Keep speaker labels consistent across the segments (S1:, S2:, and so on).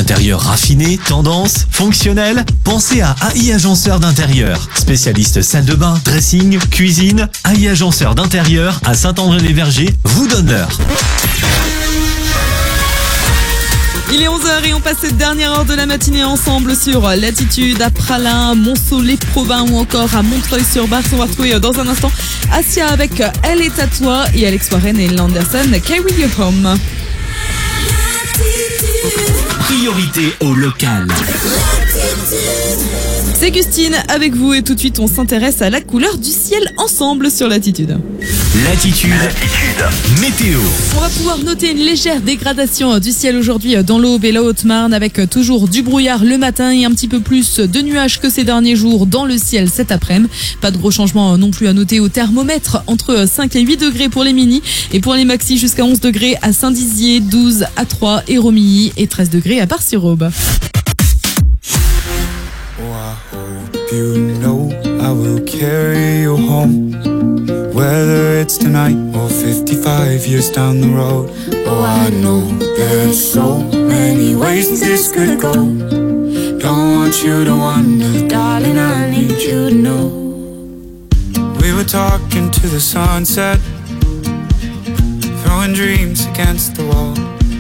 S1: Intérieur raffiné, tendance, fonctionnel? Pensez à AI Agenceur d'intérieur. Spécialiste salle de bain, dressing, cuisine, AI Agenceur d'intérieur à Saint-André-les-Vergers vous donne l'heure.
S2: Il est 11h et on passe cette dernière heure de la matinée ensemble sur Latitude, à Pralin, Monceau-les-Provins ou encore à Montreuil-sur-Barse. On va retrouver dans un instant Asia avec Elle est à toi et Alex Warren et Landerson, Carry You Home.
S1: Priorité au local.
S2: C'est Gustine avec vous et tout de suite on s'intéresse à la couleur du ciel ensemble sur Latitude.
S1: Latitude. Météo.
S2: On va pouvoir noter une légère dégradation du ciel aujourd'hui dans l'Aube et la Haute-Marne avec toujours du brouillard le matin et un petit peu plus de nuages que ces derniers jours dans le ciel cet après-midi. Pas de gros changements non plus à noter au thermomètre, entre 5 et 8 degrés pour les mini et pour les maxi jusqu'à 11 degrés à Saint-Dizier, 12 à Troyes et Romilly et 13 degrés à Bar-sur-Aube.
S3: You know I will carry you home, whether it's tonight or 55 years down the road. Oh, I know there's so many ways this could go. Don't want you to wonder, darling, I need you to know. We were talking to the sunset, throwing dreams against the wall.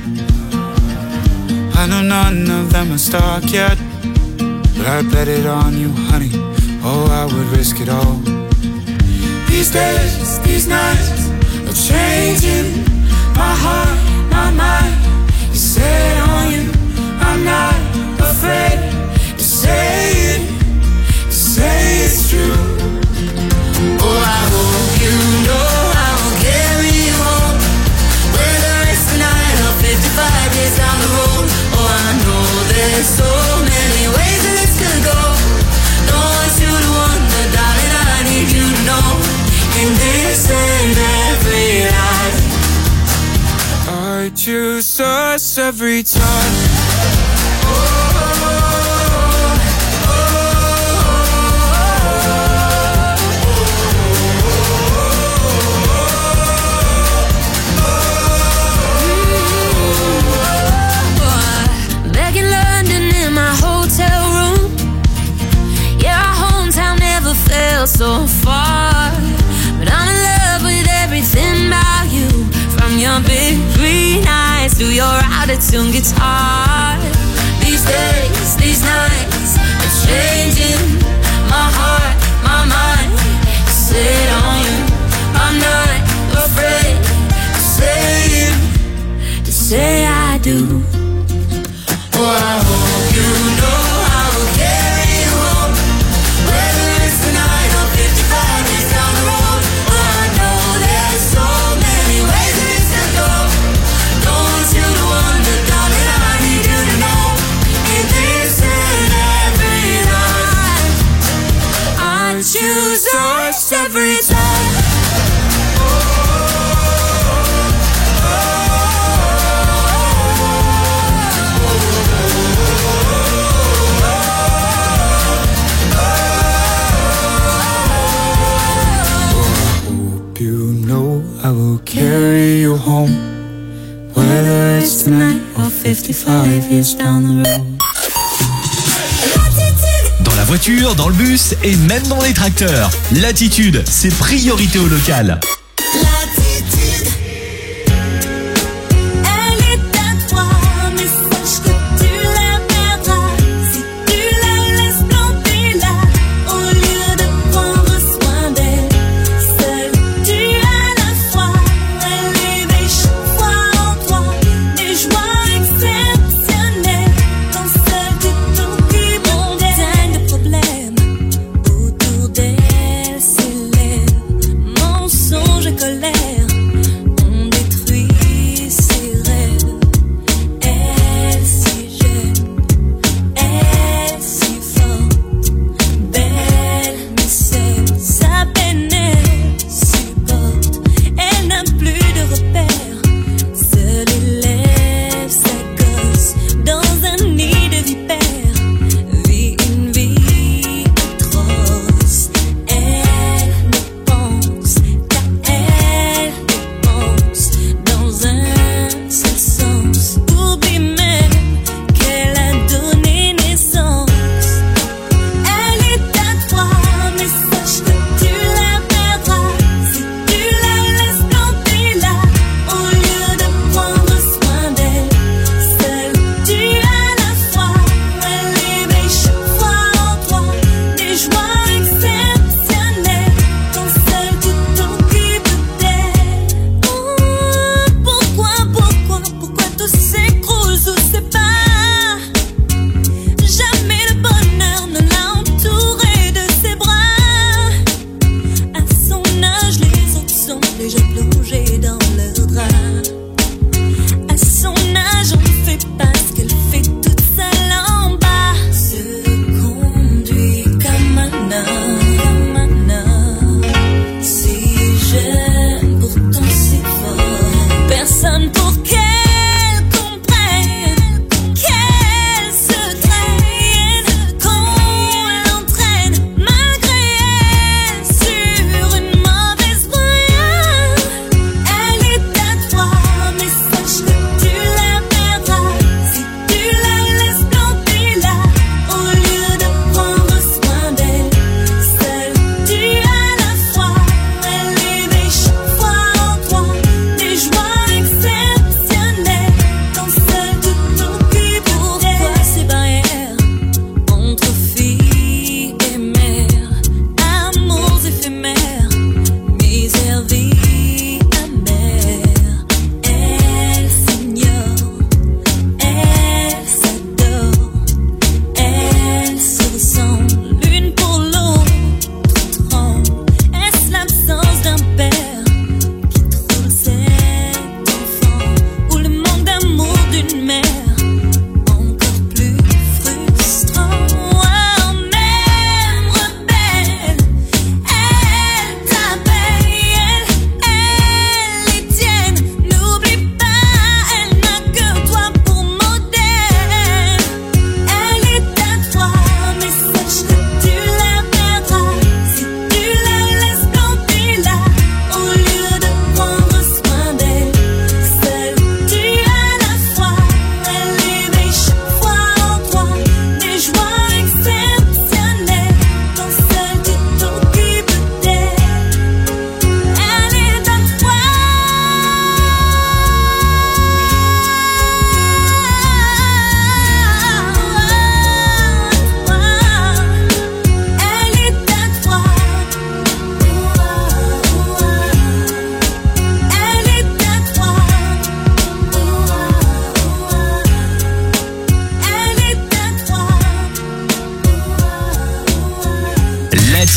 S3: I know none of them are stuck yet, but I bet it on you, honey. Oh, I would risk it all. These days, these nights are changing my heart, my mind. You set on you, I'm not afraid to say it's true. Oh, I hope you know I will carry you home, whether it's tonight or 55 years down the road. Oh, I know there's so many ways that this could go. Don't want you to wonder, darling, I need you to know. In this and every life, I choose us every time.
S4: Back in London in my hotel room, yeah, our hometown never felt so far. But I'm in love with everything about you, from your big green eyes to your out-of-tune guitar. These days, these nights are changing my heart, my mind. Sit on you, I'm not afraid to say I do. Oh, I hope you know I will carry you home, whether it's tonight or 55 years down the road. Oh, I know there's so many ways that this could go. Don't want you to wonder, darling, I need you to know. In this and every life, I choose us every time.
S3: You know I will carry you home, whether it's tonight or 55 years down the road.
S1: Dans la voiture, dans le bus et même dans les tracteurs. Latitude, c'est priorité au local.
S4: Autour d'elle s'élève mon son.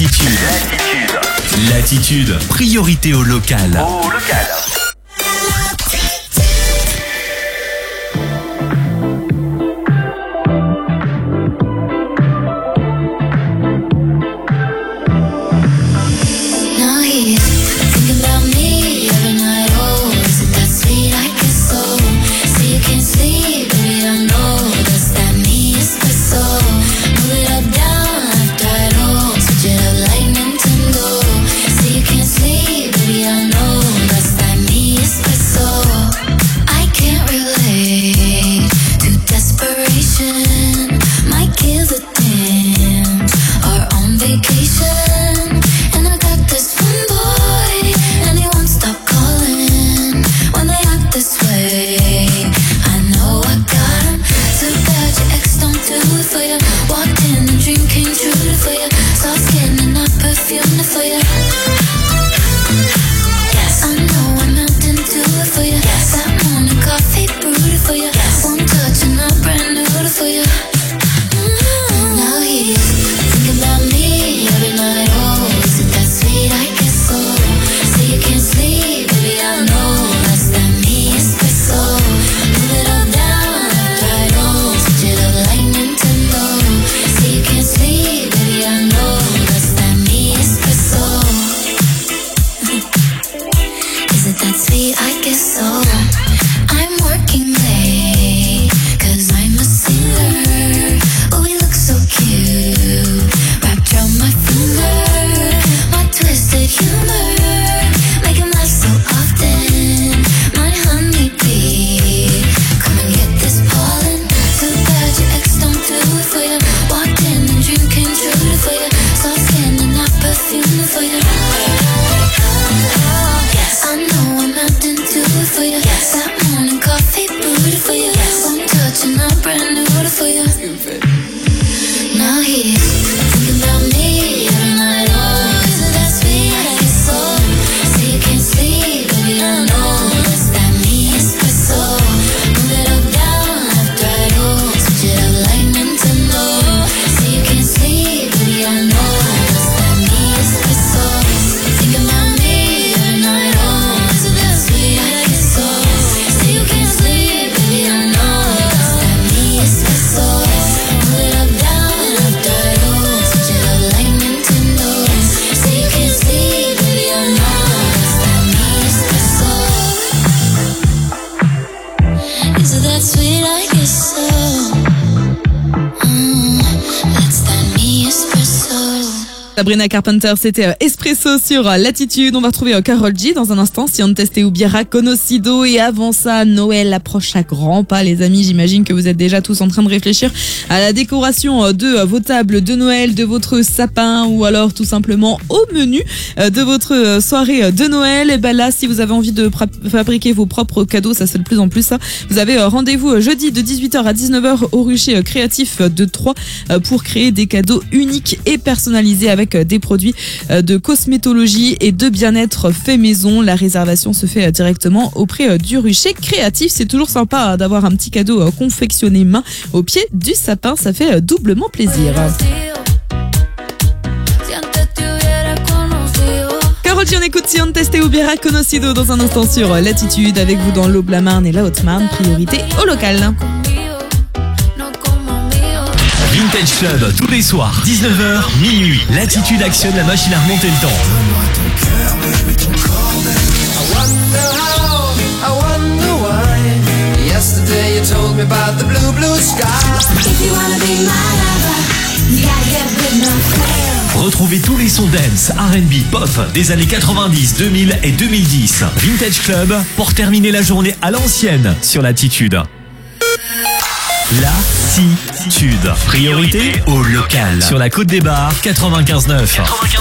S1: Latitude. Latitude. Priorité au local.
S2: Sabrina Carpenter, c'était Espresso sur Latitude. On va retrouver Karol G dans un instant, Sientes Ubiera Conocido. Et avant ça, Noël approche à grands pas, les amis. J'imagine que vous êtes déjà tous en train de réfléchir à la décoration de vos tables de Noël, de votre sapin ou alors tout simplement au menu de votre soirée de Noël. Et ben là, si vous avez envie de fabriquer vos propres cadeaux, ça c'est de plus en plus ça. Vous avez rendez-vous jeudi de 18h à 19h au rucher créatif de Troyes pour créer des cadeaux uniques et personnalisés avec des produits de cosmétologie et de bien-être fait maison. La réservation se fait directement auprès du rucher créatif. C'est toujours sympa d'avoir un petit cadeau confectionné main au pied du sapin. Ça fait doublement plaisir. Karol G, on écoute Sientes Ubiera Conocido dans un instant sur Latitude avec vous dans l'Aube, la Marne et la Haute-Marne. Priorité au local.
S1: Vintage Club, tous les soirs, 19h, minuit. Latitude actionne la machine à remonter le temps. Retrouvez tous les sons dance, R&B, pop des années 90, 2000 et 2010. Vintage Club pour terminer la journée à l'ancienne sur Latitude. Latitude. Priorité au local. Sur la Côte des Bars, 95.9.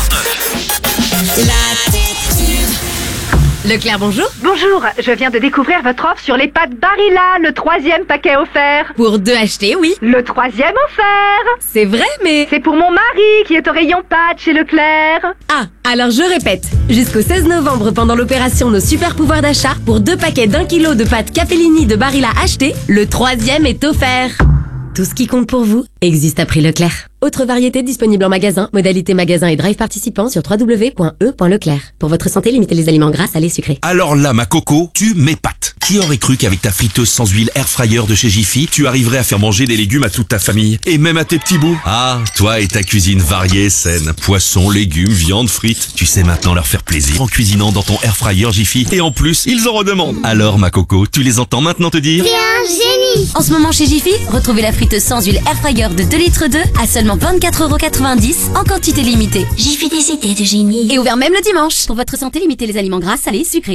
S5: Leclerc, bonjour.
S6: Bonjour, je viens de découvrir votre offre sur les pâtes Barilla, le 3e paquet offert.
S5: Pour 2 achetés, oui.
S6: Le 3e offert.
S5: C'est vrai, mais...
S6: C'est pour mon mari qui est au rayon pâtes chez Leclerc.
S5: Ah, alors je répète. Jusqu'au 16 novembre, pendant l'opération Nos Super Pouvoirs d'achat, pour 2 paquets d'1 kilo de pâtes Capellini de Barilla achetés, le 3e est offert. Tout ce qui compte pour vous existe à prix Leclerc. Autre variété disponible en magasin, modalité magasin et drive participant sur www.e.leclerc. Pour votre santé, limitez les aliments gras, salés, sucrés.
S7: Alors là, ma coco, tu m'épates. Qui aurait cru qu'avec ta friteuse sans huile air fryer de chez Jiffy, tu arriverais à faire manger des légumes à toute ta famille et même à tes petits bouts? Ah, toi et ta cuisine variée, saine. Poissons, légumes, viande, frites. Tu sais maintenant leur faire plaisir en cuisinant dans ton air fryer Jiffy. Et en plus, ils en redemandent. Alors, ma coco, tu les entends maintenant te dire?
S8: C'est un génie!
S9: En ce moment chez Jiffy, retrouvez la friteuse sans huile air fryer de 2 litres 2 à seulement 24,90 € en quantité limitée.
S8: Jiffy des idées de génie.
S9: Et ouvert même le dimanche. Pour votre santé, limitez les aliments gras, salés, sucrés.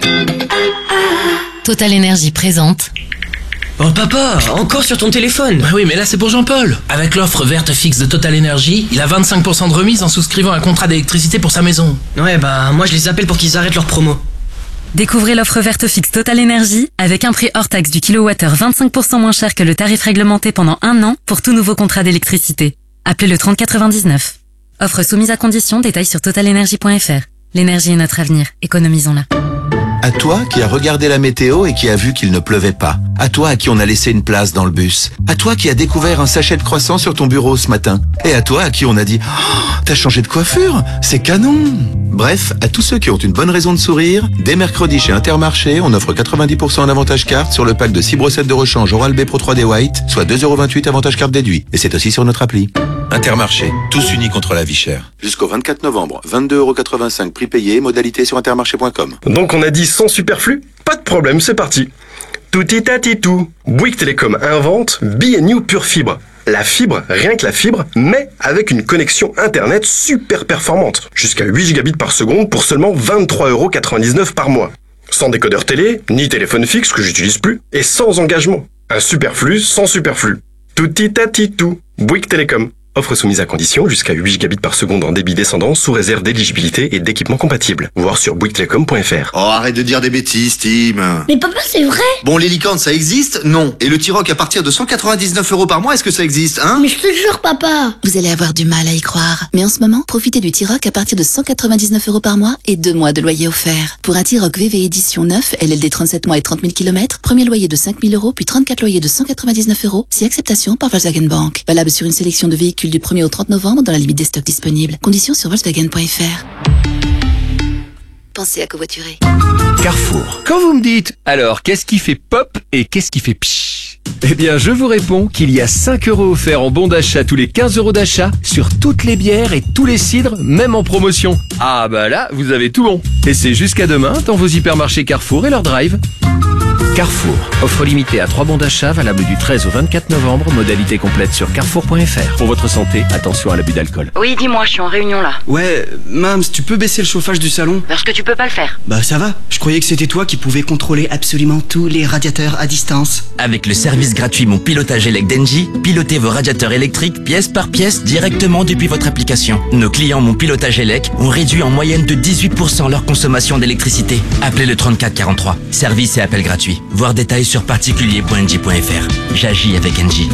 S10: Total Energy présente.
S11: Oh papa, encore sur ton téléphone?
S12: Bah oui, mais là c'est pour Jean-Paul. Avec l'offre verte fixe de Total Energy, il a 25% de remise en souscrivant un contrat d'électricité pour sa maison.
S11: Ouais, bah moi je les appelle pour qu'ils arrêtent leur promo.
S13: Découvrez l'offre verte fixe Total Energy avec un prix hors taxe du kilowattheure 25% moins cher que le tarif réglementé pendant 1 an pour tout nouveau contrat d'électricité. Appelez le 3099. Offre soumise à condition, détails sur totalenergy.fr. L'énergie est notre avenir, économisons-la.
S14: À toi qui as regardé la météo et qui a vu qu'il ne pleuvait pas. À toi à qui on a laissé une place dans le bus. À toi qui as découvert un sachet de croissants sur ton bureau ce matin. Et à toi à qui on a dit oh, t'as changé de coiffure, c'est canon. Bref, à tous ceux qui ont une bonne raison de sourire, dès mercredi chez Intermarché, on offre 90% en avantage carte sur le pack de 6 brossettes de rechange Oral-B Pro 3D White, soit 2,28 € avantage carte déduit. Et c'est aussi sur notre appli. Intermarché, tous unis contre la vie chère. Jusqu'au 24 novembre, 22,85 € prix payé, modalité sur intermarché.com.
S15: Donc on a dit sans superflu? Pas de problème, c'est parti. Touti tati tout. Bouygues Télécom invente Be New Pure Fibre. La fibre, rien que la fibre, mais avec une connexion internet super performante. Jusqu'à 8 gigabits par seconde pour seulement 23,99 € par mois. Sans décodeur télé, ni téléphone fixe que j'utilise plus, et sans engagement. Un superflu sans superflu. Touti tati tout. Bouygues Télécom. Offre soumise à condition jusqu'à 8 gigabits par seconde en débit descendant sous réserve d'éligibilité et d'équipement compatible. Voir sur bouyguestelecom.fr.
S16: Oh, arrête de dire des bêtises, Tim.
S8: Mais papa, c'est vrai.
S16: Bon, les licornes, ça existe? Non. Et le T-Roc à partir de 199 € par mois, est-ce que ça existe, hein?
S8: Mais je te jure, papa.
S10: Vous allez avoir du mal à y croire. Mais en ce moment, profitez du T-Roc à partir de 199 € par mois et 2 mois de loyer offert. Pour un T-Roc VV édition 9, LLD 37 mois et 30 000 km, premier loyer de 5 000 €, puis 34 loyers de 199 €, si acceptation par Volkswagen Bank. Valable sur une sélection de véhicules du 1er au 30 novembre dans la limite des stocks disponibles. Conditions sur Volkswagen.fr. Pensez à covoiturer.
S17: Carrefour. Quand vous me dites, alors qu'est-ce qui fait pop et qu'est-ce qui fait psh? Eh bien, je vous réponds qu'il y a 5 € offerts en bon d'achat tous les 15 € d'achat sur toutes les bières et tous les cidres, même en promotion. Ah bah là, vous avez tout bon. Et c'est jusqu'à demain dans vos hypermarchés Carrefour et leur drive. Carrefour. Offre limitée à 3 bons d'achat, valable du 13 au 24 novembre. Modalité complète sur carrefour.fr. Pour votre santé, attention à l'abus d'alcool.
S18: Oui, dis-moi, je suis en réunion là.
S11: Ouais, Mams, tu peux baisser le chauffage du salon?
S18: Parce que tu peux pas le faire.
S11: Bah ça va, je croyais que c'était toi qui pouvais contrôler absolument tous les radiateurs à distance.
S19: Avec le service gratuit Mon Pilotage Elec d'Engie, pilotez vos radiateurs électriques pièce par pièce directement depuis votre application. Nos clients Mon Pilotage Elec ont réduit en moyenne de 18% leur consommation d'électricité. Appelez le 34 43. Service et appel gratuit. Voir détails sur particulier.engie.fr. J'agis avec Engie.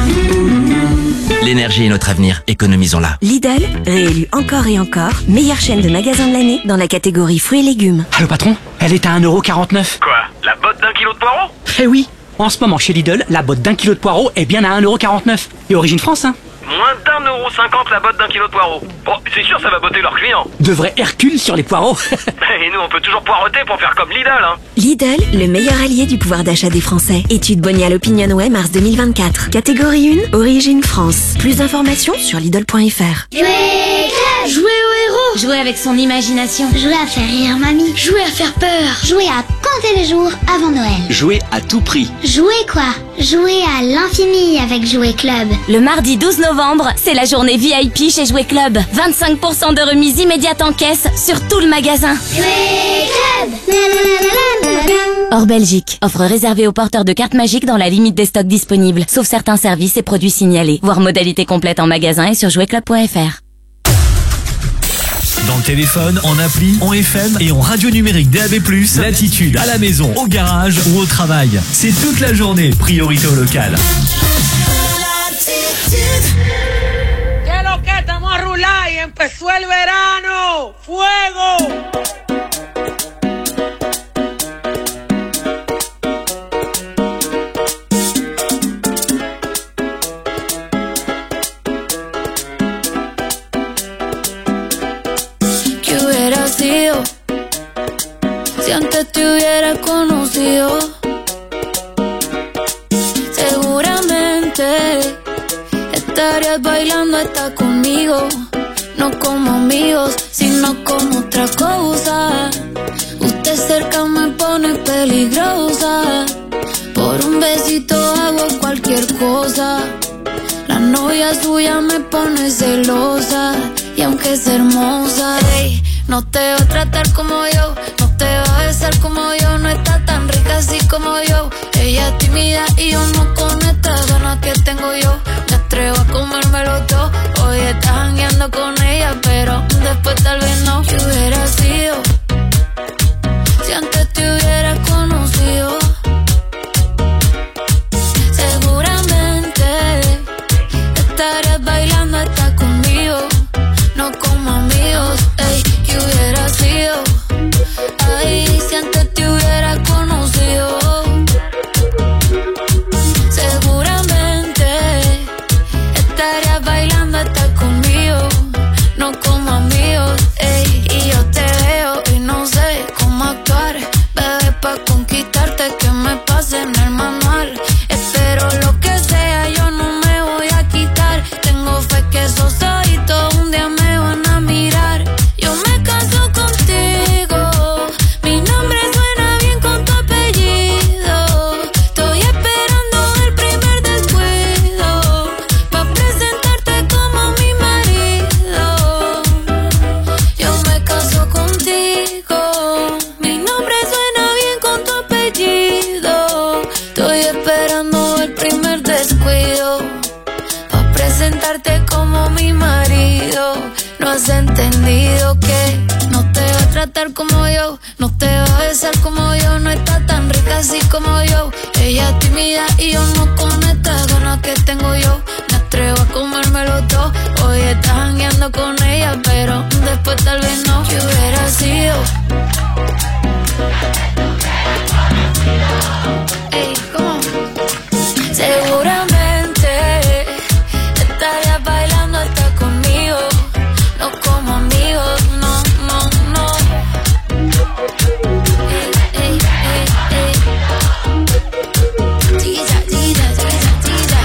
S19: L'énergie est notre avenir, économisons-la.
S20: Lidl, réélu encore et encore, meilleure chaîne de magasins de l'année dans la catégorie fruits et légumes.
S21: Allô patron, elle est à 1,49 €.
S22: Quoi? La botte d'1 kilo de poireaux?
S21: Eh oui, en ce moment chez Lidl, la botte d'1 kilo de poireaux est bien à 1,49 €. Et origine France, hein.
S22: Moins d'1,50 € la botte d'1 kilo de poireaux. Bon, c'est sûr, ça va botter leurs clients.
S21: De vrais Hercule sur les poireaux.
S22: Et nous, on peut toujours poireauter pour faire comme Lidl, hein.
S20: Lidl, le meilleur allié du pouvoir d'achat des Français. Étude Bonial Opinionway mars 2024. Catégorie 1, origine France. Plus d'informations sur Lidl.fr.
S8: Jouer au héros.
S9: Jouer avec son imagination.
S8: Jouer à faire rire mamie. Jouer à faire peur. Jouer à compter les jours avant Noël.
S11: Jouer à tout prix.
S8: Jouer quoi? Jouer à l'infini avec Jouer Club.
S9: Le mardi 12 novembre, c'est la journée VIP chez Jouer Club. 25% de remise immédiate en caisse sur tout le magasin.
S8: Jouer Club.
S9: Hors Belgique. Offre réservée aux porteurs de cartes magiques dans la limite des stocks disponibles, sauf certains services et produits signalés. Voir modalité complète en magasin et sur jouerclub.fr.
S1: Dans le téléphone, en appli, en FM et en radio numérique DAB+, Latitude, à la maison, au garage ou au travail. C'est toute la journée, priorité au local.
S23: ¿Qué lo que? Estamos a rular y empezó el verano. ¡Fuego!
S2: te hubiera conocido, seguramente estarías bailando hasta conmigo. No como amigos, sino como otra cosa. Usted cerca me pone peligrosa. Por un besito hago cualquier cosa. La novia suya me pone celosa. Y aunque es hermosa, hey, no te va a tratar como yo, no te va a besar como yo. No está tan rica así como yo. Ella es tímida y yo no, con estas ganas que tengo yo. Me atrevo a comérmelo todo. Hoy estás jangueando con ella, pero después tal vez no. ¿Qué hubiera sido si antes te hubiera conocido? Seguramente estarías bailando hasta conmigo. No como amigos, ey, ¿qué hubiera sido? Ay, si antes te hubiera conocido. Seguramente estarías bailando hasta conmigo. No como amigos, ey, y yo te veo y no sé cómo actuar. Bebé, pa' conquistarte que me pase en el manual. Espero lo que sea, yo no me voy a quitar. Tengo fe que esos ojitos un día me van a mirar. Yo me caso contigo, mi nombre suena bien con tu apellido. Estoy esperando el primer descuido pa' presentarte como mi marido. Yo me caso contigo, mi nombre suena bien con tu apellido. Estoy esperando el primer descuido pa' presentarte como mi marido. No has entendido que no te va a tratar como yo, no te va a besar como yo. No está tan rica así como yo. Ella es tímida y yo no, con estas ganas que tengo yo. Me atrevo a comérmelo todo. Hoy estás jangueando con ella, pero después tal vez no. ¿Qué hubiera sido? Ey, ¿cómo? Seguramente estarías bailando hasta conmigo. No como amigos, no, no, no. Ey, ey, ey, ey. Tira, tira, tira, tira.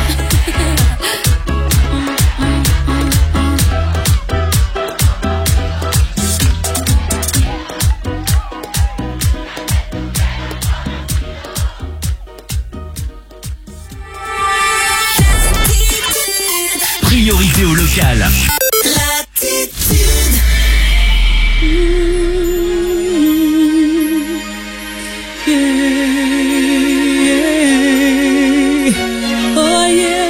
S1: Priorité au local.
S3: Oh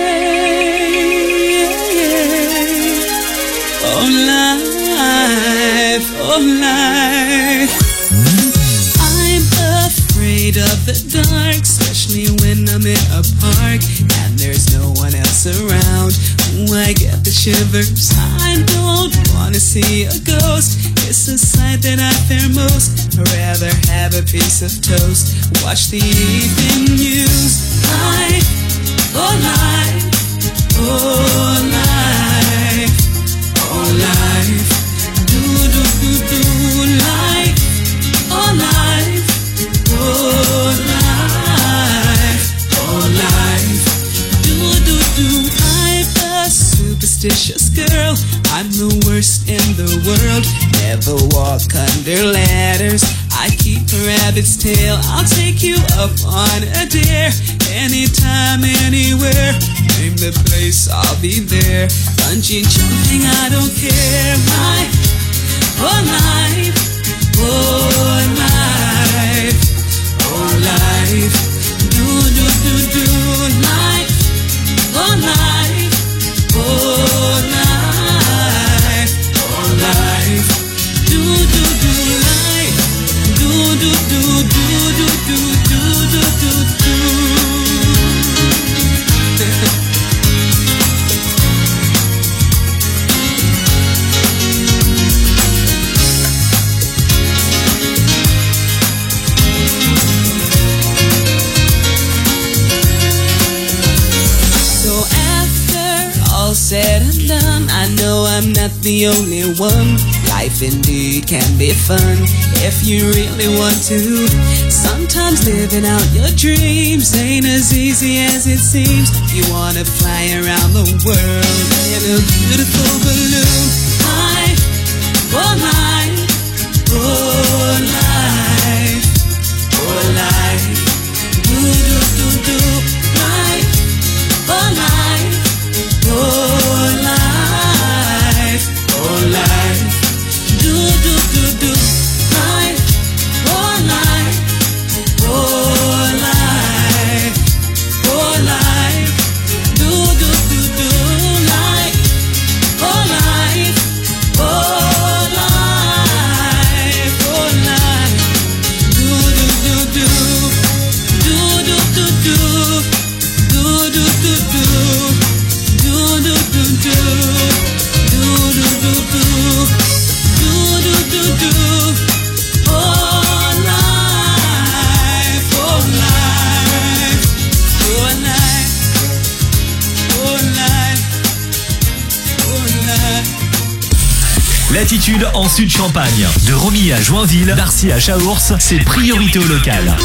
S3: life. I'm afraid of the dark, especially when I'm in a park and there's no one else around. Ooh, I get the shivers. I don't wanna see a ghost. It's a sight that I fear most. I'd rather have a piece of toast, watch the evening news. Life, oh life, oh life, oh life. Do do do do life, oh life, oh life, oh life. Do do do. I'm a superstitious girl. I'm the worst in the world. Never walk under ladders. I keep a rabbit's tail. I'll take you up on a dare. Anytime, anywhere. Name the place, I'll be there. Bungee jumping, I don't care. Life, oh life, oh life, oh life. Do do do do life, oh life, oh life, oh life. Do do do life, do do do do do do do do do. Said and done, I know I'm not the only one. Life indeed can be fun if you really want to. Sometimes living out your dreams ain't as easy as it seems. You wanna fly around the world in a beautiful balloon. Life, oh life, oh life, oh life. Do do do do. Life, oh life, oh life, oh life. Do do do do. Life, oh life, oh life, oh life. Do do do do. Life, oh life, oh life, oh life. Do do do do. Do do do do. Do do do do. Do do do do. Do do do do. Do do do do. Oh life, oh life, oh life, oh life, oh life.
S1: Latitude en Sud-Champagne. De Romilly à Joinville, d'Arcy à Chaours, c'est priorité au local.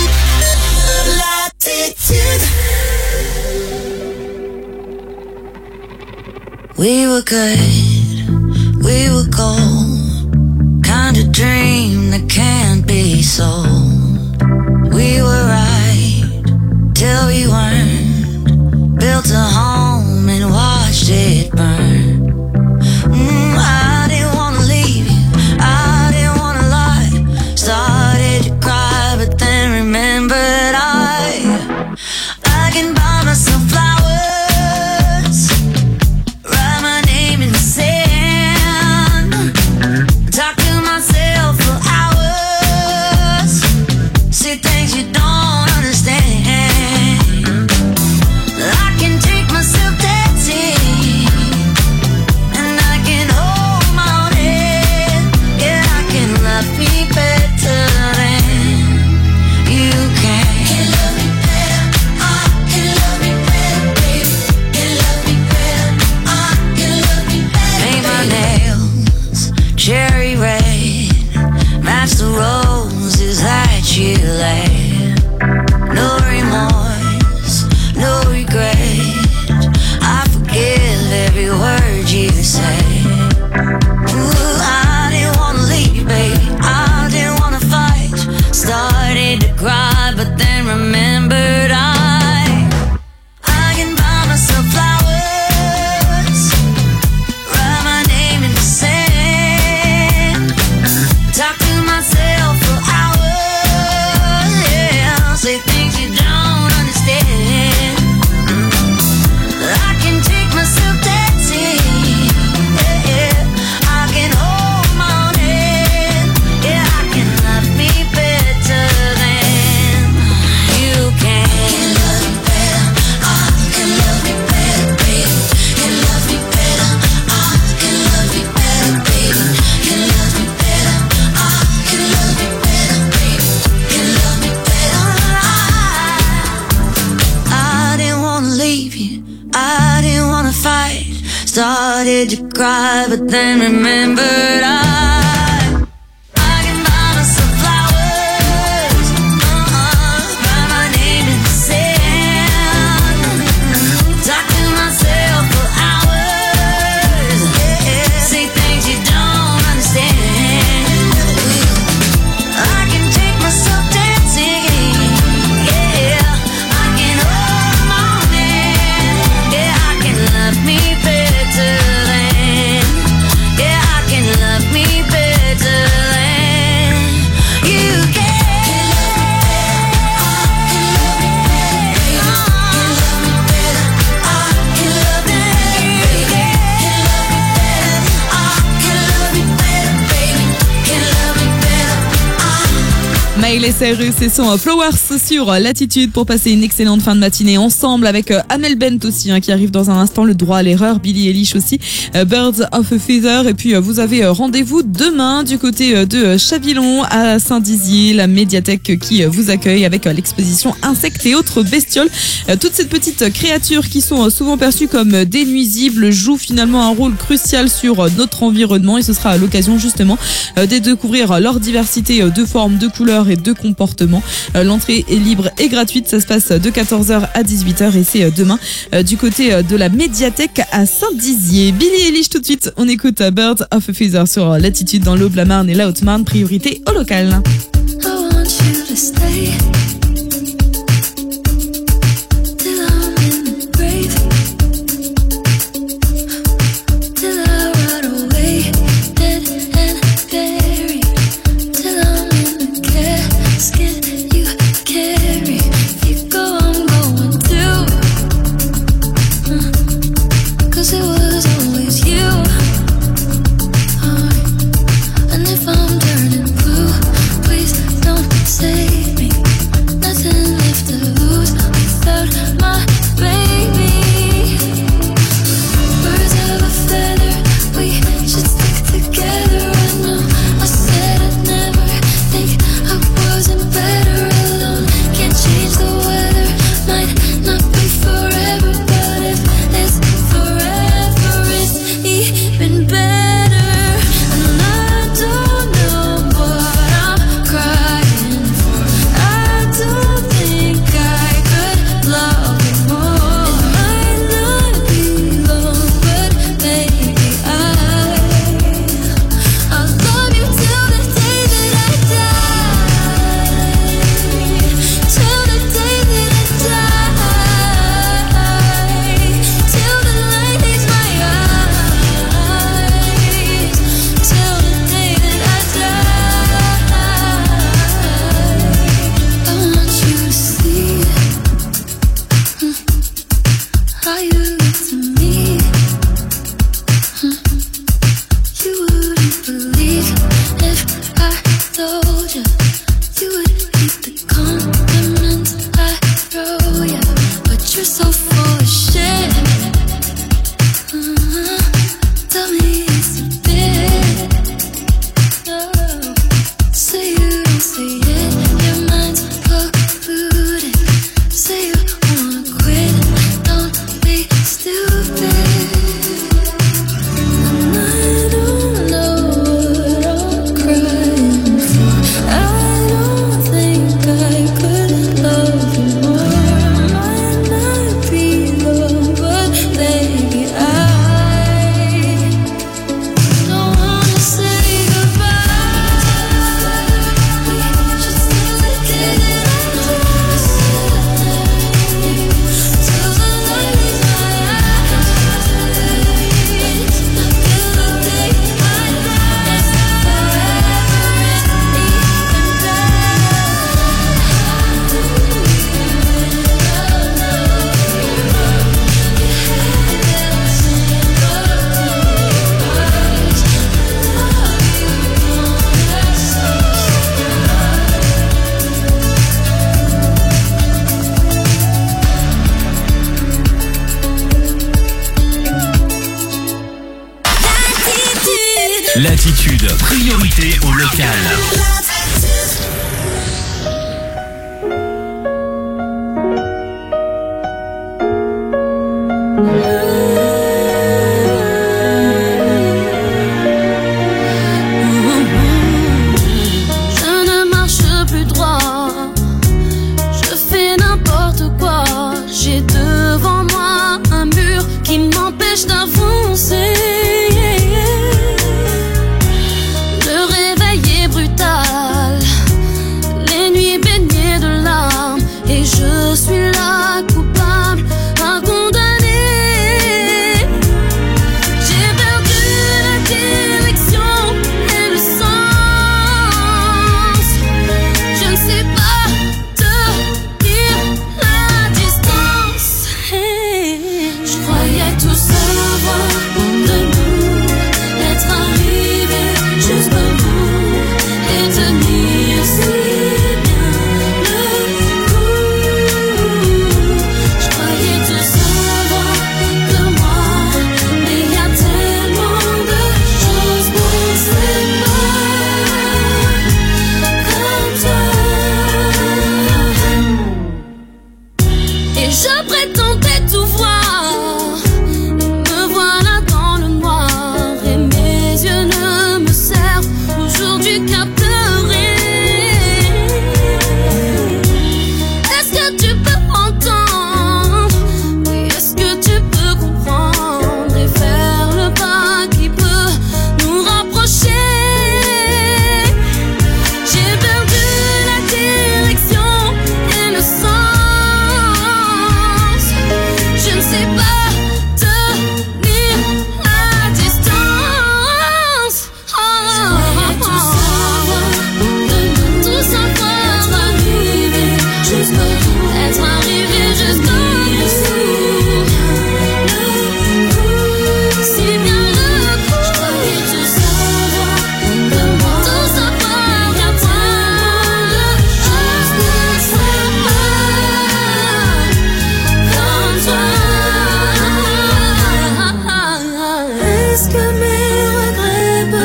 S2: We were good, we were gold, kind of dream that can't be sold. We were right till we weren't, built a home and watched it burn. I didn't wanna leave you, I didn't wanna lie. Started to cry but then remembered I can buy myself flowers, write my name in the sand, talk to myself for hours, say things you don't understand. I can take myself dancing, and I can hold my own head. Yeah, I can love me better than you can. Can love me better, can love me better, baby. Can love me better, can love me better. Paint my nails cherry red, match the roses that you laid. No remorse, no regret, I forgive every word you say. Ooh, I didn't wanna leave you, baby, I didn't wanna fight. Started to cry, but then remembered I can buy myself flowers, write my name in the sand, talk to myself for hours, yeah, say things you don't understand. I can take myself dancing, yeah, I can hold my own head, yeah, I can love me better than you can. Can love me better, can love me better, baby. Can love me better, can love me better, baby. Can love me better, can love me better, baby. Can love me better. I didn't wanna leave you, I didn't wanna fight. Started to cry, but then remembered I can buy myself flowers, write my name in the sand, talk to myself for hours, yeah, say things you don't understand. I can take myself dancing, yeah, I can hold my own hand, yeah, I can love me better than, yeah, I can love me better.
S4: Miley Cyrus et son Flowers sur Latitude pour passer une excellente fin de matinée ensemble avec Amel Bent aussi qui arrive dans un instant, le droit à l'erreur, Billie Eilish aussi, Birds of a Feather, et puis vous avez rendez-vous demain du côté de Chavillon à Saint-Dizier, la médiathèque qui vous accueille avec l'exposition Insectes et autres bestioles. Toutes ces petites créatures qui sont souvent perçues comme dénuisibles jouent finalement un rôle crucial sur notre environnement, et ce sera à l'occasion justement de découvrir leur diversité de formes, de couleurs et de comportements. L'entrée est libre et gratuite, ça se passe de 14h à 18h et c'est demain du côté de la médiathèque à Saint-Dizier. Billie Eilish tout de suite, on écoute Birds of a Feather sur Latitude dans l'Aube, la Marne et la Haute-Marne, priorité au local.
S1: Latitude, priorité au local.
S2: Le réveil est brutal.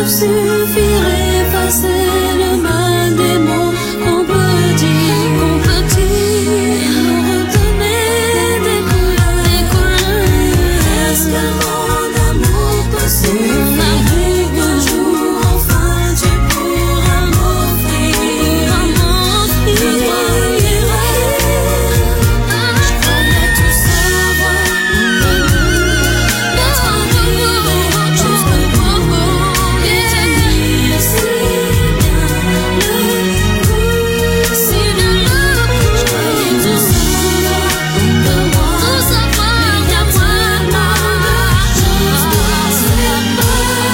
S2: peuvent suffire à effacer le mal des mots qu'on peut dire, nous redonner des couleurs. Est-ce que mon amour peut suffire un jour enfin tu pourras m'offrir le droit des rêves? Je connais tout savoir de nous, notre amour jusqu'au bout, éternel si bien le coup, si bien le coup. Je connais tout savoir de moi, tout savoir de moi, je ne sais pas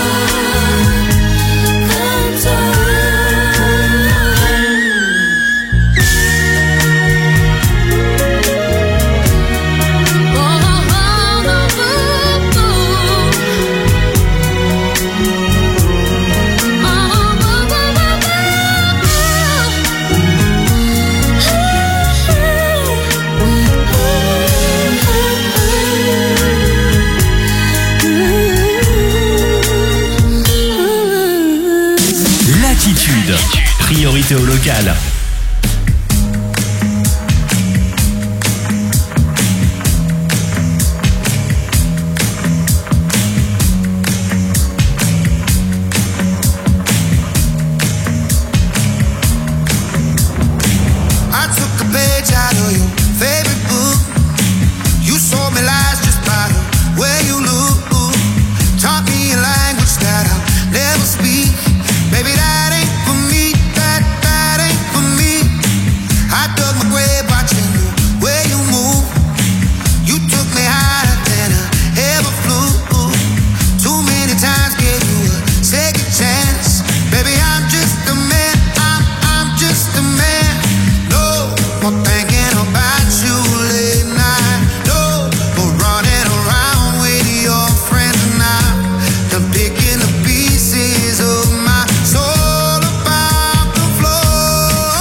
S2: comme toi.
S1: Latitude, priorité au local.
S5: I took a page out of your favorite book. You sold me lies just by the way you look. Taught me a language that I'll never speak. Baby, that ain't for me. That ain't for me. I dug my grave watching the way you move. You took me higher than I ever flew. Too many times gave you a second chance. Baby, I'm just a man. I'm just a man. No more thinking about you late night. No more running around with your friends now. I'm picking the pieces of my soul about the floor.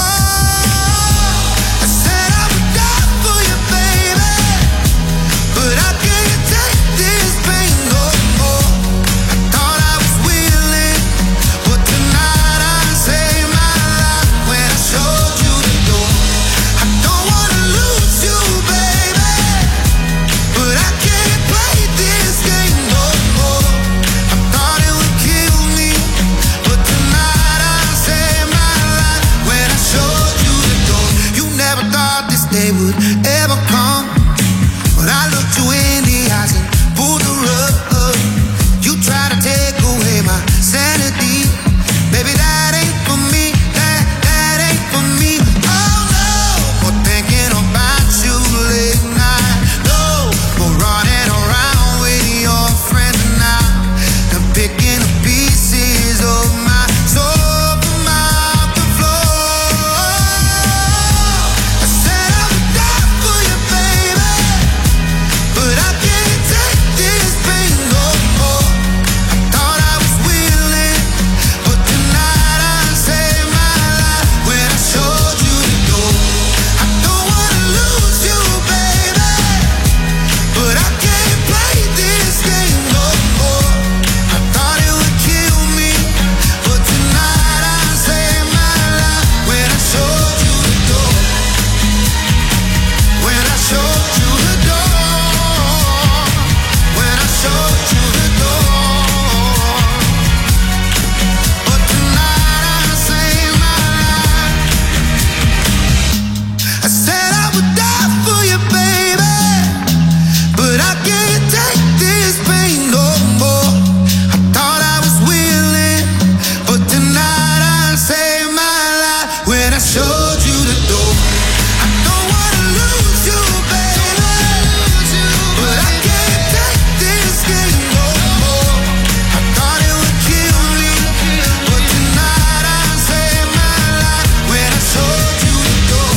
S5: I said I would die for you, baby, but I can't take this pain no more. I thought I was willing, but tonight I saved my life when I showed you the door. I don't wanna lose you, baby, but I can't play this game no more. I thought it would kill me, but tonight I saved my life when I showed you the door. You never thought this day would ever come, but I looked you in the eyes and pulled the rug. You tried to take away my sanity. Baby, that ain't for me. That ain't for me. Oh no, more thinking about you late night. No more running around with your friends now. I'm picking the pieces of my soul from out the floor. I said I would die for you, baby, but I can't take this pain no more. I thought I was willing, but tonight I saved my life when I showed you the door. I don't wanna lose you, baby, but I can't play this game no more. I thought it would kill me, but tonight I saved my life when I showed you the door. When I showed you the door. When I showed you the door. But tonight I saved my life. I said I would die for you, baby, but I can't take this pain no more. I thought I was willing, but tonight I saved my life when I showed you the door. I don't wanna lose you, baby, but I can't take this game no more. I thought it would kill me, but tonight I saved my life when I showed you the door.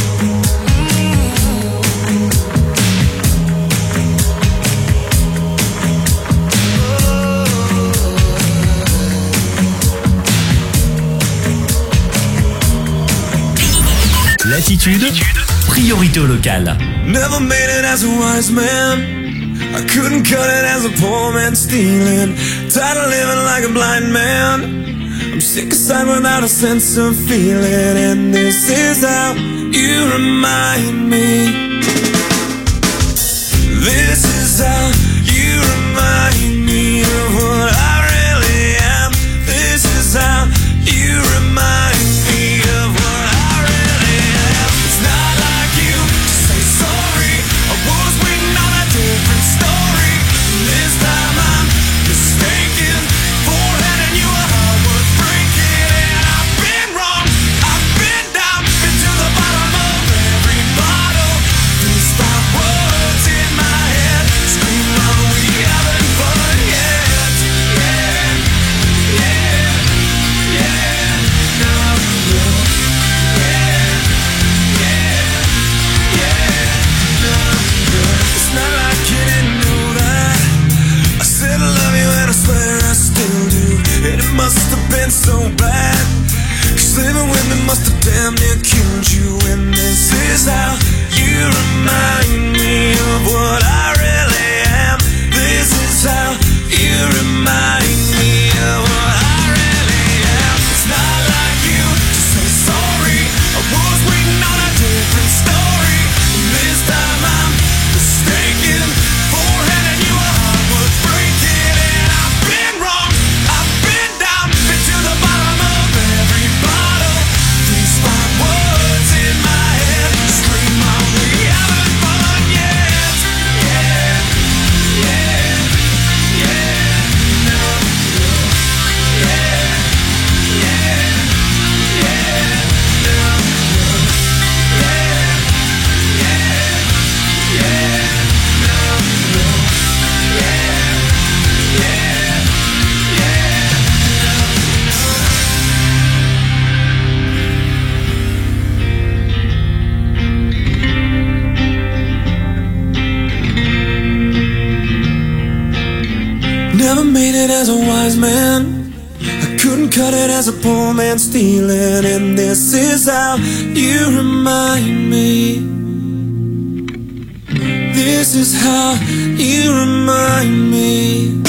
S1: Latitude, priorité au local.
S6: Never made it as a wise man. I couldn't cut it as a poor man stealing.
S5: tired of living like a blind man. I'm sick aside without a sense of feeling, and this is how you remind me. This is how you remind me of what I really am. This is how you remind me of what I really am. It's not like you to say sorry. I was waiting on a different story. This time I'm mistaken for handing you a heart worth breaking. And I've been wrong, I've been down, been to the bottom of every bottle. These 5 words in my head scream out, we haven't fun yet. Yeah, yeah, yeah, no, no. Yeah, yeah, yeah, no, no. It's not like you didn't know that I said I love you and I swear I still do. And it must have been so bad, 'cause living with me must have damn near killed you. And this is how you remind me of what I really am. This is how you remind me of what I really am. It's not like you to say sorry. I was waiting on a different story. This time I'm mistaken for handing you a heart worth breaking. And I've been wrong, I've been down, been to the bottom of every bottle. These 5 words in my head scream out, we haven't fun yet. Yeah, yeah, yeah, no, no. Yeah, yeah, yeah, no, no. Yeah, yeah, yeah, no, no. Yeah, yeah, Never made it as a wise man. I couldn't cut it as a poor man stealing. And this is how you remind me. This is how you remind me.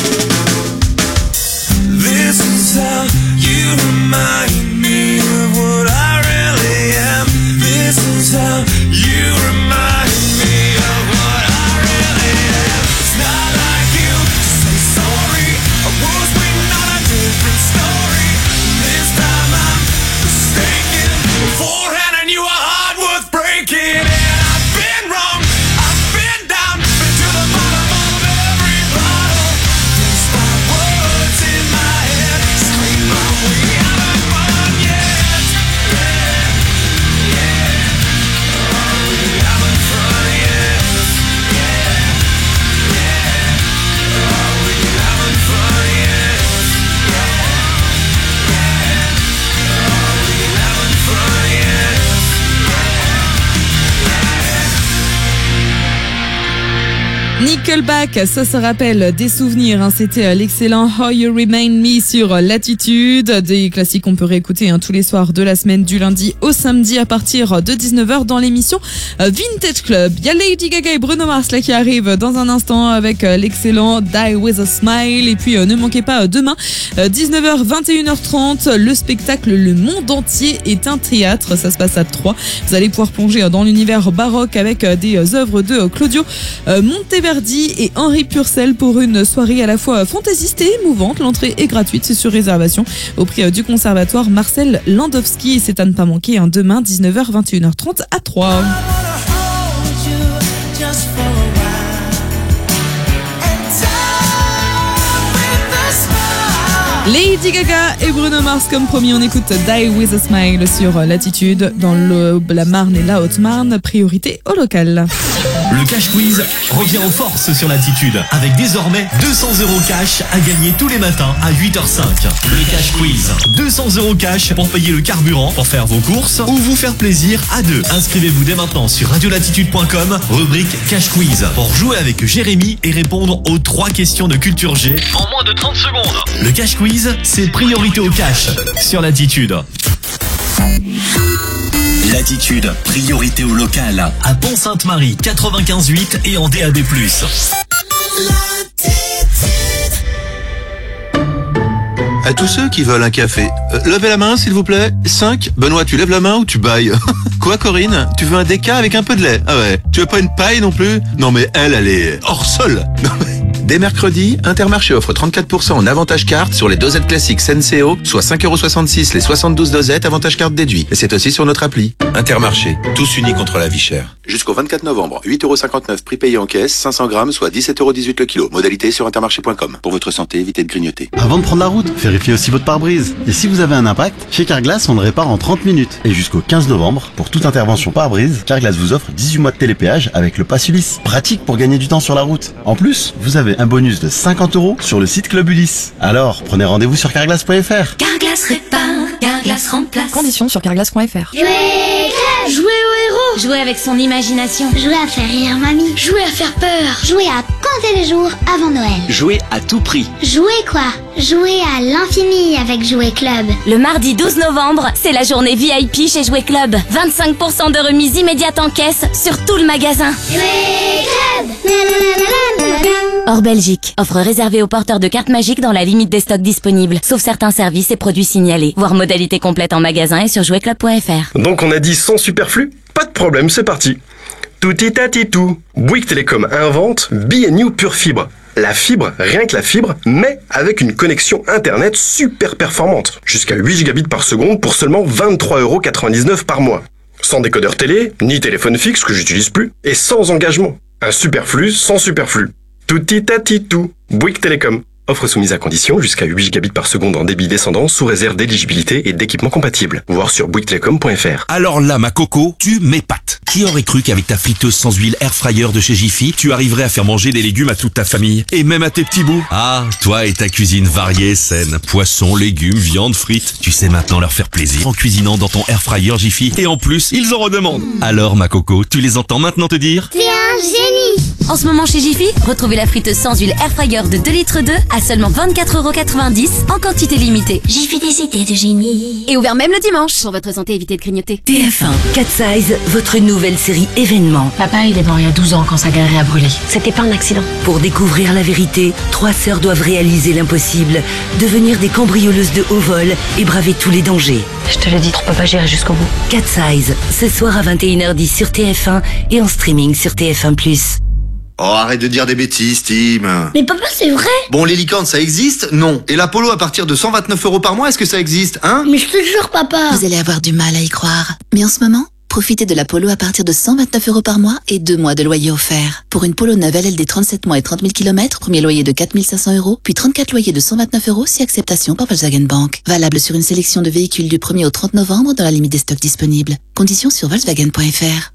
S5: This is how you remind me of what I really am. This is how you remind me of what I really am. It's not like you to say sorry. I was waiting on a different story. This time I'm mistaken for handing you a heart worth breaking. And I've been wrong, I've been down, been to the bottom of every bottle. These 5 words in my head scream out, we haven't fun yet. Yeah, yeah, oh, we haven't fun yet. Yeah, yeah, oh, we haven't fun yet. Yeah, yeah, oh, we haven't fun yet.
S4: Nickelback, ça se rappelle des souvenirs, hein. C'était l'excellent How You Remind Me sur Latitude. Des classiques qu'on peut réécouter tous les soirs de la semaine, du lundi au samedi à partir de 19h dans l'émission Vintage Club. Il y a Lady Gaga et Bruno Mars là qui arrivent dans un instant avec l'excellent Die With A Smile. Et puis ne manquez pas demain 19h 21h30 le spectacle Le Monde Entier est un théâtre. Ça se passe à Troyes. Vous allez pouvoir plonger dans l'univers baroque avec des œuvres de Claudio Monteverdi et Henri Purcell pour une soirée à la fois fantaisiste et émouvante. L'entrée est gratuite, c'est sur réservation au prix du conservatoire Marcel Landowski. Et c'est à ne pas manquer demain 19h 21h30 à Troyes. Lady Gaga et Bruno Mars, comme promis, on écoute Die With A Smile sur Latitude dans la Marne et la Haute-Marne, priorité au local.
S1: Le Cash Quiz revient en force sur Latitude avec désormais 200 € cash à gagner tous les matins à 8h05. Le Cash Quiz, 200 € cash pour payer le carburant, pour faire vos courses ou vous faire plaisir à deux. Inscrivez-vous dès maintenant sur radiolatitude.com, rubrique Cash Quiz, pour jouer avec Jérémy et répondre aux 3 questions de culture G en moins de 30 secondes. Le Cash Quiz, c'est priorité au cash sur Latitude. Latitude, priorité au local. À Pont-Sainte-Marie, 95.8 et en DAB+.
S14: À tous ceux qui veulent un café, levez la main s'il vous plaît. 5. Benoît, tu lèves la main ou tu bailles? Quoi Corinne? Tu veux un déca avec un peu de lait? Ah ouais. Tu veux pas une paille non plus? Non mais elle est hors sol. Non, mais... Dès mercredi, Intermarché offre 34% en avantage carte sur les dosettes classiques Senseo, soit 5,66€ les 72 dosettes avantage carte déduit. Et c'est aussi sur notre appli. Intermarché, tous unis contre la vie chère. Jusqu'au 24 novembre, 8,59€ prix payé en caisse, 500 grammes, soit 17,18€ le kilo. Modalité sur intermarché.com. Pour votre santé, évitez de grignoter.
S6: Avant de prendre la route, vérifiez aussi votre pare-brise. Et si vous avez un impact, chez Carglass, on le répare en 30 minutes. Et jusqu'au 15 novembre, pour toute intervention pare-brise, Carglass vous offre 18 mois de télépéage avec le pass Ulysse. Pratique pour gagner du temps sur la route. En plus, vous avez un bonus de 50€ sur le site Club Ulysse. Alors, prenez rendez-vous sur carglass.fr.
S20: Carglass répare, Carglass remplace.
S4: Conditions sur carglass.fr.
S8: Jouer au héros.
S9: Jouer avec son imagination.
S8: Jouer à faire rire mamie. Jouer à faire peur. Jouer à compter les jours avant Noël.
S11: Jouer à tout prix.
S8: Jouer quoi? Jouer à l'infini avec Jouer Club.
S9: Le mardi 12 novembre, c'est la journée VIP chez Jouer Club. 25% de remise immédiate en caisse sur tout le magasin.
S8: Jouer Club.
S9: Hors Belgique. Offre réservée aux porteurs de cartes magiques dans la limite des stocks disponibles, sauf certains services et produits signalés. Voir modalité complète en magasin et sur jouerclub.fr.
S15: Donc on a dit sans superflu? Pas de problème, c'est parti. Touti tati tout. Bouygues Télécom invente B&New Pure Fibre. La fibre, rien que la fibre, mais avec une connexion internet super performante. Jusqu'à 8 gigabits par seconde pour seulement 23,99€ par mois. Sans décodeur télé, ni téléphone fixe que j'utilise plus, et sans engagement. Un superflu sans superflu. Touti tati tout. Bouygues Télécom. Offre soumise à condition jusqu'à 8 gigabits par seconde en débit descendant sous réserve d'éligibilité et d'équipement compatible. Voir sur bouyguestelecom.fr.
S7: Alors là, ma coco, tu m'épates. Qui aurait cru qu'avec ta friteuse sans huile air fryer de chez Jiffy, tu arriverais à faire manger des légumes à toute ta famille et même à tes petits bouts? Ah, toi et ta cuisine variée, saine. Poissons, légumes, viande, frites. Tu sais maintenant leur faire plaisir en cuisinant dans ton air fryer Jiffy. Et en plus, ils en redemandent. Alors, ma coco, tu les entends maintenant te dire?
S8: T'es un génie.
S9: En ce moment chez Jiffy, retrouvez la friteuse sans huile air fryer de 2 litres 2 à seulement 24,90€ en quantité limitée.
S8: Jiffy des idées de génie.
S9: Et ouvert même le dimanche. Pour votre santé, évitez de grignoter.
S12: TF1, Cat Size, votre nouvelle série événement.
S18: Papa, il est mort il y a 12 ans quand sa galerie a brûlé. C'était pas un accident.
S12: Pour découvrir la vérité, 3 sœurs doivent réaliser l'impossible, devenir des cambrioleuses de haut vol et braver tous les dangers.
S18: Je te l'ai dit, papa, j'irai jusqu'au bout.
S12: Cat Size, ce soir à 21h10 sur TF1 et en streaming sur TF1+.
S16: Oh, arrête de dire des bêtises, Tim.
S8: Mais papa, c'est vrai.
S16: Bon, les licornes, ça existe? Non. Et l'Apollo à partir de 129€ par mois, est-ce que ça existe, hein?
S8: Mais je te jure, papa.
S10: Vous allez avoir du mal à y croire. Mais en ce moment, profitez de la Polo à partir de 129€ par mois et 2 mois de loyer offert. Pour une Polo neuve LLD 37 mois et 30 000 km, premier loyer de 4 500€, puis 34 loyers de 129€ si acceptation par Volkswagen Bank. Valable sur une sélection de véhicules du 1er au 30 novembre dans la limite des stocks disponibles. Conditions sur Volkswagen.fr.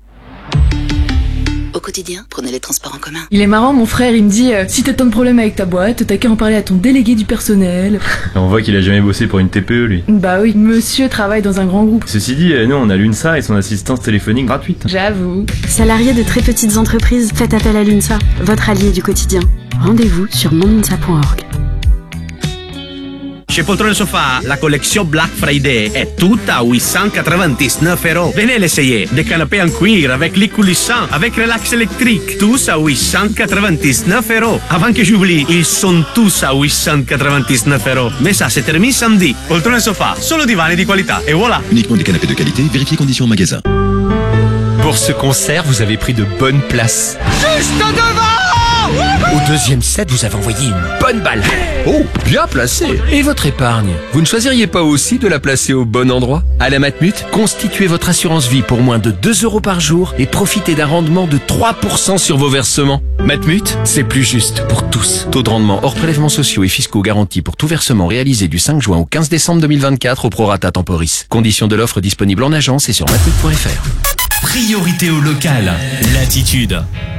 S10: Au quotidien, prenez les transports en commun.
S24: Il est marrant, mon frère, il me dit si t'as tant de problèmes avec ta boîte, t'as qu'à en parler à ton délégué du personnel.
S25: On voit qu'il a jamais bossé pour une TPE, lui.
S24: Bah oui, monsieur travaille dans un grand groupe.
S25: Ceci dit, nous on a l'UNSA et son assistance téléphonique gratuite.
S24: J'avoue.
S26: Salariés de très petites entreprises, faites appel à l'UNSA, votre allié du quotidien. Rendez-vous sur monunsa.org.
S27: Chez Poltrone Sofa, la collection Black Friday est toute à 899€. Venez l'essayer. Des canapés en cuir avec lit coulissant, avec relax électrique. Tous à 899€. Avant que j'oublie, ils sont tous à 899€. Mais ça se termine samedi. Poltrone Sofa, solo divani di qualità. Et voilà.
S28: Uniquement des canapés de qualité, vérifiez conditions en magasin.
S17: Pour ce concert, vous avez pris de bonnes places.
S23: Juste devant!
S17: Au deuxième set, vous avez envoyé une bonne balle. Oh, bien placé. Et votre épargne, vous ne choisiriez pas aussi de la placer au bon endroit? À la Matmut, constituez votre assurance vie pour moins de 2€ par jour et profitez d'un rendement de 3% sur vos versements. Matmut, c'est plus juste pour tous. Taux de rendement hors prélèvements sociaux et fiscaux garantis pour tout versement réalisé du 5 juin au 15 décembre 2024 au prorata temporis. Conditions de l'offre disponible en agence et sur matmut.fr.
S1: Priorité au local. Latitude.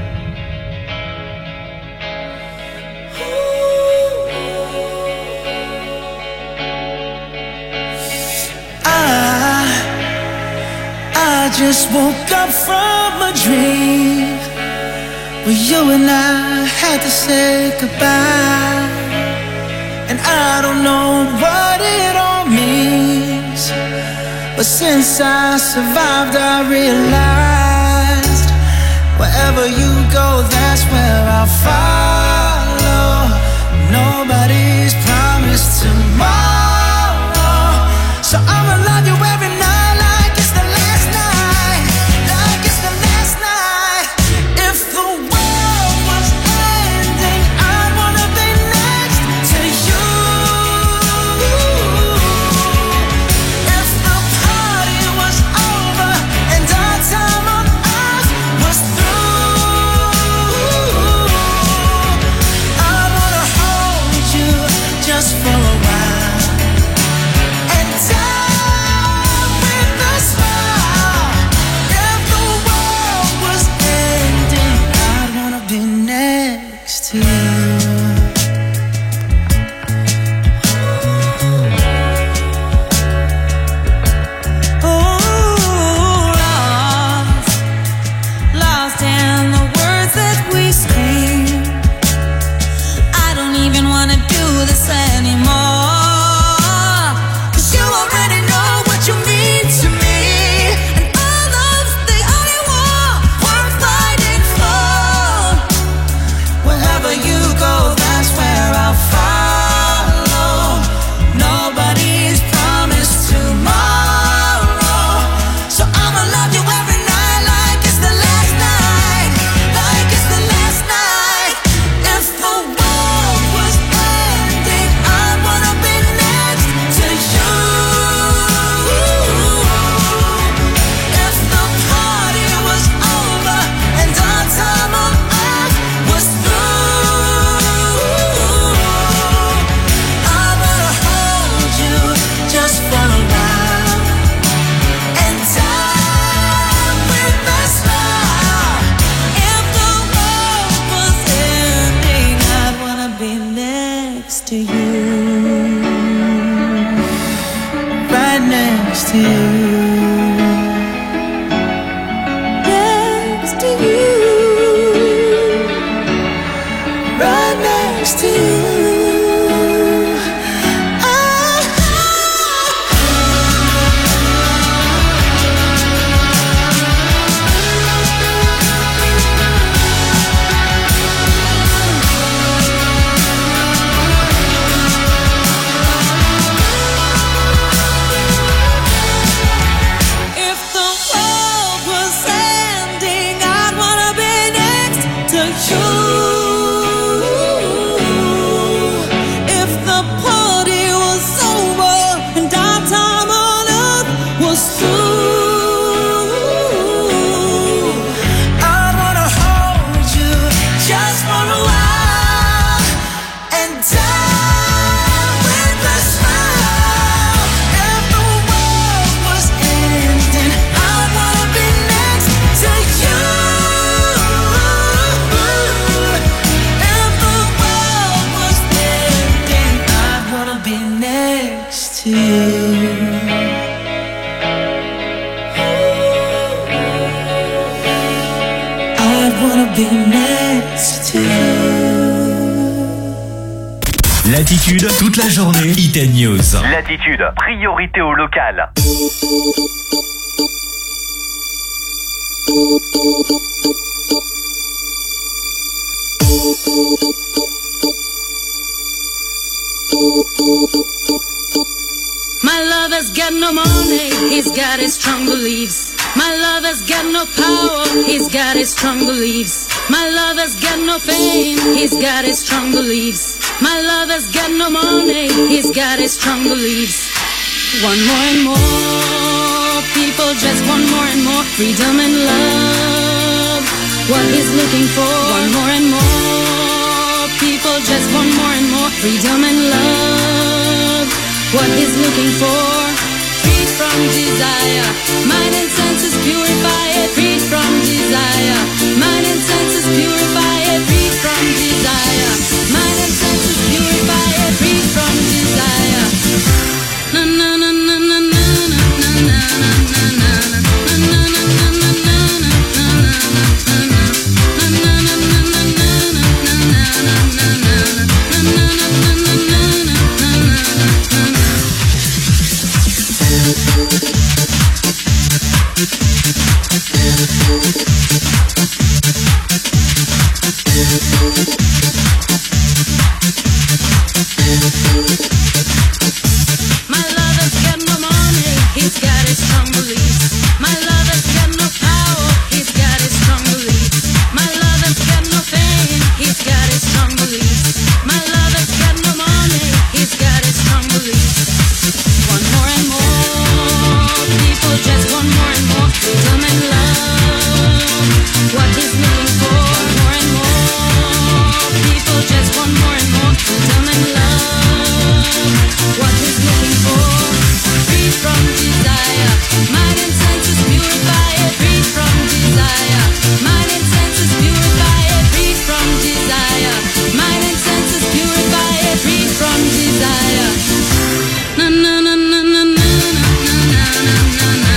S3: I just woke up from a dream where you and I had to say goodbye, and I don't know what it all means, but since I survived I realized wherever you go, that's where I'll follow. Nobody's promised tomorrow, to you. Next to you. Right next to you.
S1: Latitude, toute la journée, Hit & News.
S2: Latitude, priorité au local.
S5: My lover's got no money, he's got his strong beliefs. My lover's got no power, he's got his strong beliefs. My lover's got no fame, he's got his strong beliefs. My lover's got no money, he's got his strong beliefs. Want more and more, people just want more and more freedom and love. What he's looking for, want more and more, people just want more and more freedom and love. What he's looking for, free from desire, mind and senses purify it, free from desire, mind and senses purify it, free from desire, mind and senses purify it, free from desire. Na na na na na na na na na na My lover's got no money, he's got his strong beliefs. My lover's got no power, he's got his strong beliefs. My lover's got no fame, he's got his strong beliefs. My lover's got no money, he's got his strong beliefs. Want more and more, people just want more and more freedom and love. What he's looking for, more and more, people just want more and more freedom and love. What he's looking for, free from desire, mind and senses purify it, free from desire, mind and senses purify it, free from desire, mind and senses purify it, free from desire. Na na na na na na na na na na.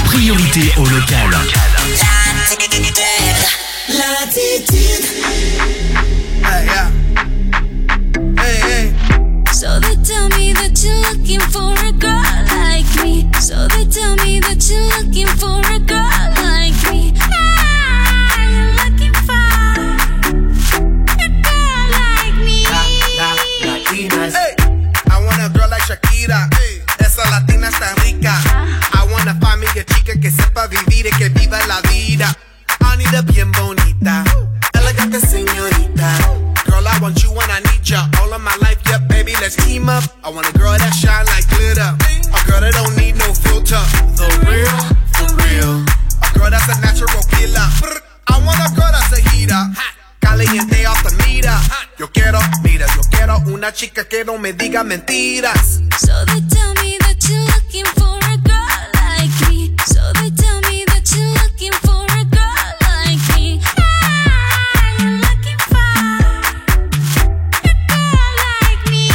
S1: priorité au local.
S3: Hey, yeah. Hey, hey.
S5: So they tell me that you're looking for a girl like me. So they tell me that you're looking for a girl like me. You're looking for a girl like me.
S3: Latinas. Hey, I want a girl like Shakira. Hey, esa latina está rica. I wanna find me a chica que sepa vivir y que viva la vida. Anita bien bonita, elegante señorita. Girl, I want you when I need ya. All of my life, yeah, baby, let's team up. I want a girl that shine like glitter. A girl that don't need no filter. The real, for real. A girl that's a natural killer. I want a girl that's a heater. Caliente off the meter. Yo quiero una chica que no me diga mentiras.
S5: So they tell me that you're looking for a girl like me. So they tell me that you're looking for a girl like me. You're looking for a girl like me.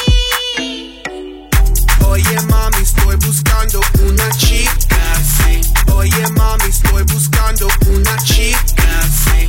S3: Oye mami, estoy buscando una chica, sí. Oye mami, estoy buscando una chica, sí.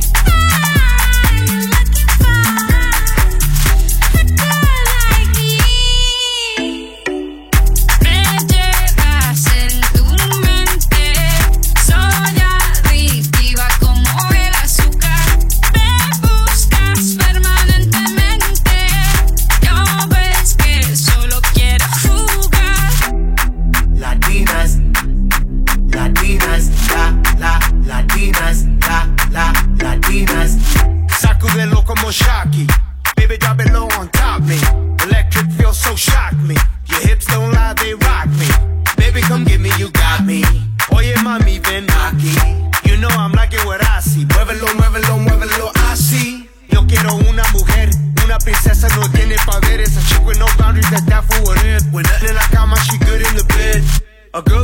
S3: Sacudelo como Shaki. Baby, drop it low on top me. Electric feels so shock me. Your hips don't lie, they rock me. Baby, come get me, you got me. Oye, mami, ven aquí. You know I'm liking what I see. Muévelo, muévelo, muévelo así. Yo quiero una mujer, una princesa, no tiene poderes. A chick with no boundaries, that's that for what it. When nothing in la cama, she good in the bed. A girl